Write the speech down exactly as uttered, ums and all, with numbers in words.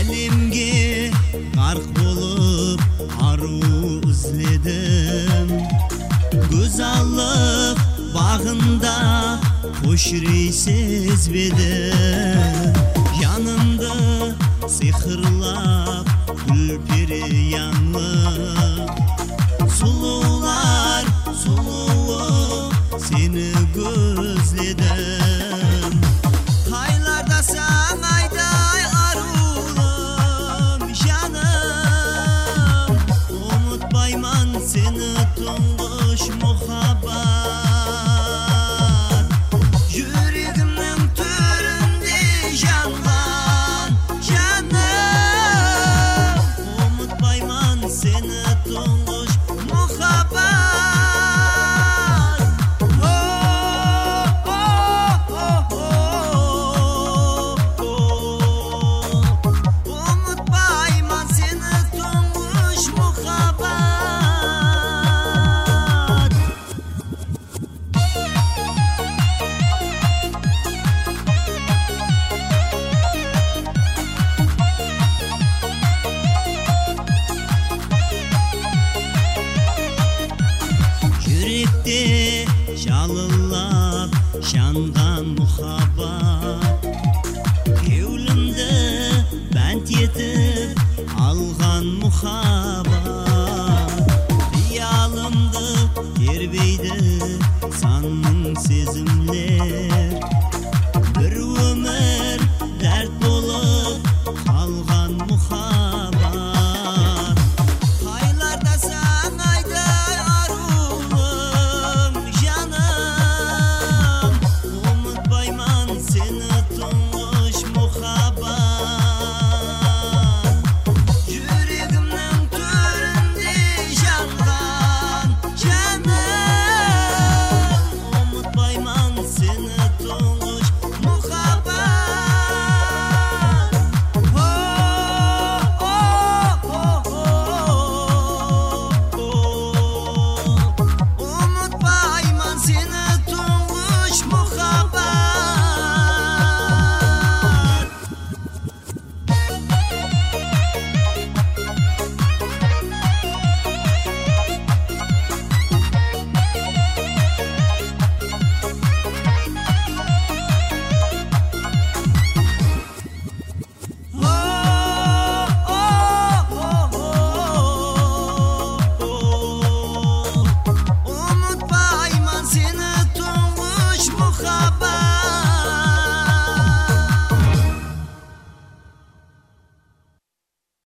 әлемге ғарқ болып ару ізледім. Көзалық бағында қош рей сезбедім. Жанымды сиқырлап гүл-пере яңлы, сұлулар сұлуы сені көзледім. Қайлардасаң айдай арулым жаным, ұмытпайман сені тұңғыш мұхаббат. Жүрегімнің төрінде жанған жаным, ұмытпайман сені тұңғыш мұхаббат. Ұмытпайман сені тұңғыш мұхаббат. Жүректе жалылап жанған мұхаббат, кеулімді бәнт етіп алған мұхаббат. Қиялымды тербейді санның сезімлер, бір өмір дәрт болып қалған мұхаббат.